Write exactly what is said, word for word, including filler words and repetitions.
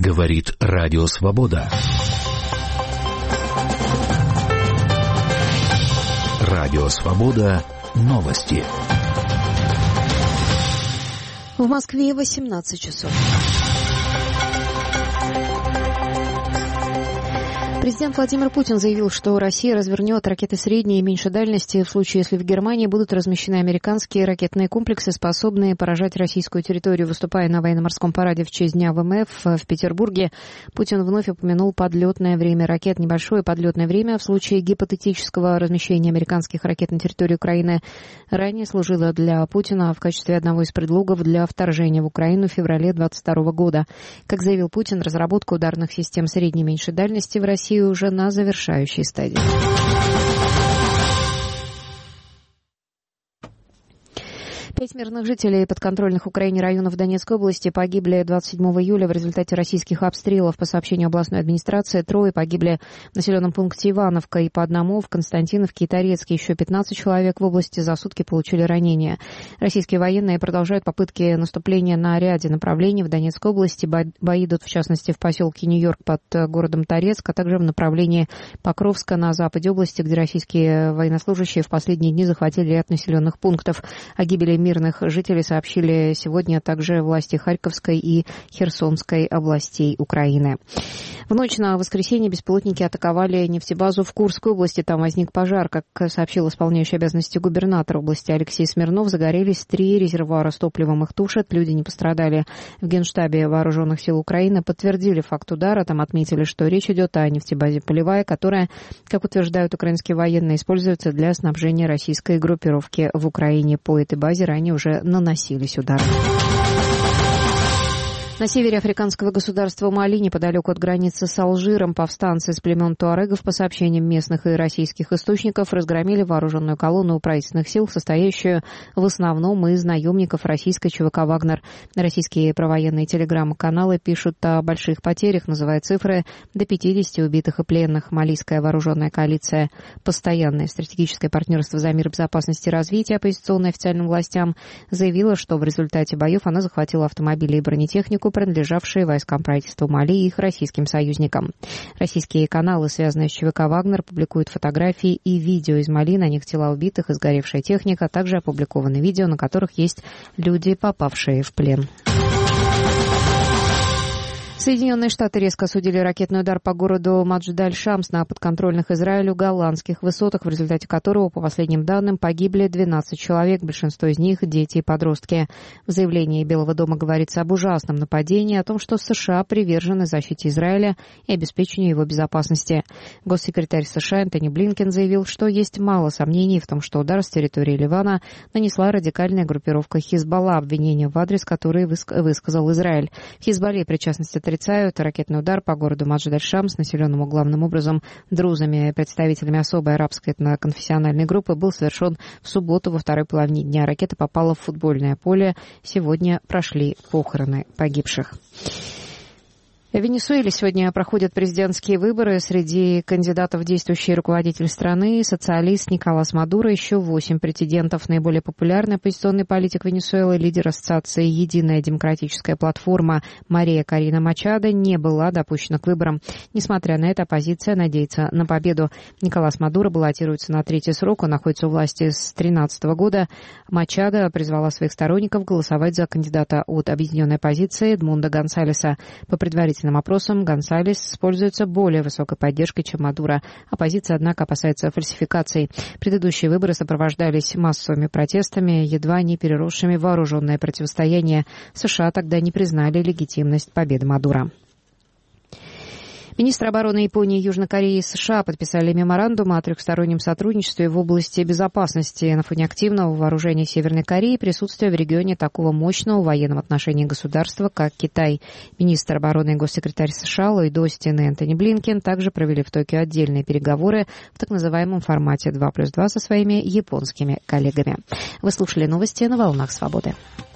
Говорит Радио Свобода. Радио Свобода. Новости. В Москве восемнадцать часов. Президент Владимир Путин заявил, что Россия развернет ракеты средней и меньшей дальности в случае, если в Германии будут размещены американские ракетные комплексы, способные поражать российскую территорию. Выступая на военно-морском параде в честь Дня ВМФ в Петербурге, Путин вновь упомянул подлетное время ракет. Небольшое подлетное время в случае гипотетического размещения американских ракет на территории Украины ранее служило для Путина в качестве одного из предлогов для вторжения в Украину в феврале двадцать второго года. Как заявил Путин, разработка ударных систем средней и меньшей дальности в России уже на завершающей стадии. Пять мирных жителей подконтрольных Украине районов Донецкой области погибли двадцать седьмого июля в результате российских обстрелов. По сообщению областной администрации, трое погибли в населенном пункте Ивановка и по одному в Константиновке и Торецке. Еще пятнадцать человек в области за сутки получили ранения. Российские военные продолжают попытки наступления на ряде направлений в Донецкой области. Бои идут, в частности, в поселке Нью-Йорк под городом Торецк, а также в направлении Покровска на западе области, где российские военнослужащие в последние дни захватили ряд населенных пунктов. О гибели мирных жителей сообщили сегодня также власти Харьковской и Херсонской областей Украины. В ночь на воскресенье беспилотники атаковали нефтебазу в Курской области. Там возник пожар. Как сообщил исполняющий обязанности губернатора области Алексей Смирнов, загорелись три резервуара с топливом. Их тушат. Люди не пострадали. В Генштабе Вооруженных сил Украины подтвердили факт удара. Там отметили, что речь идет о нефтебазе «Полевая», которая, как утверждают украинские военные, используется для снабжения российской группировки в Украине. По этой базе ранее уже наносились удары. На севере африканского государства Мали, неподалеку от границы с Алжиром, повстанцы с племен туарегов, по сообщениям местных и российских источников, разгромили вооруженную колонну правительственных сил, состоящую в основном из наемников российской ЧВК «Вагнер». Российские провоенные телеграм-каналы пишут о больших потерях, называя цифры до пятидесяти убитых и пленных. Малийская вооруженная коалиция «Постоянное стратегическое партнерство за мир, безопасность и развитие», оппозиционной официальным властям, заявила, что в результате боев она захватила автомобили и бронетехнику, принадлежавшие войскам правительства Мали и их российским союзникам. Российские каналы, связанные с ЧВК «Вагнер», публикуют фотографии и видео из Мали, на них тела убитых и сгоревшая техника, а также опубликованы видео, на которых есть люди, попавшие в плен. Соединенные Штаты резко осудили ракетный удар по городу Мадждаль-Шамс на подконтрольных Израилю голландских высотах, в результате которого, по последним данным, погибли двенадцать человек, большинство из них – дети и подростки. В заявлении Белого дома говорится об ужасном нападении, о том, что США привержены защите Израиля и обеспечению его безопасности. Госсекретарь США Энтони Блинкен заявил, что есть мало сомнений в том, что удар с территории Ливана нанесла радикальная группировка Хизбалла, обвинение в адрес которой высказал Израиль. В Хизбалле причастность отрицают. Ракетный удар по городу Мадждаль-Шамс, населенному главным образом друзами, представителями особой арабской этноконфессиональной группы, был совершен в субботу во второй половине дня. Ракета попала в футбольное поле. Сегодня прошли похороны погибших. В Венесуэле сегодня проходят президентские выборы. Среди кандидатов действующий руководитель страны, социалист Николас Мадуро, еще восемь претендентов. Наиболее популярный оппозиционный политик Венесуэлы, лидер ассоциации «Единая демократическая платформа» Мария Корина Мачадо, не была допущена к выборам. Несмотря на это, оппозиция надеется на победу. Николас Мадуро баллотируется на третий срок. Он находится у власти с две тысячи тринадцатого года. Мачадо призвала своих сторонников голосовать за кандидата от объединенной оппозиции Эдмунда Гонсалеса. По предварительным опросам Гонсалес пользуется более высокой поддержкой, чем Мадуро. Оппозиция, однако, опасается фальсификаций. Предыдущие выборы сопровождались массовыми протестами, едва не переросшими в вооруженное противостояние. США тогда не признали легитимность победы Мадуро. Министры обороны Японии, Южной Кореи и США подписали меморандум о трехстороннем сотрудничестве в области безопасности. На фоне активного вооружения Северной Кореи и присутствия в регионе такого мощного в военном отношении государства, как Китай. Министр обороны и госсекретарь США Ллойд Остин и Энтони Блинкен также провели в Токио отдельные переговоры в так называемом формате два плюс два со своими японскими коллегами. Вы слушали новости на «Волнах Свободы».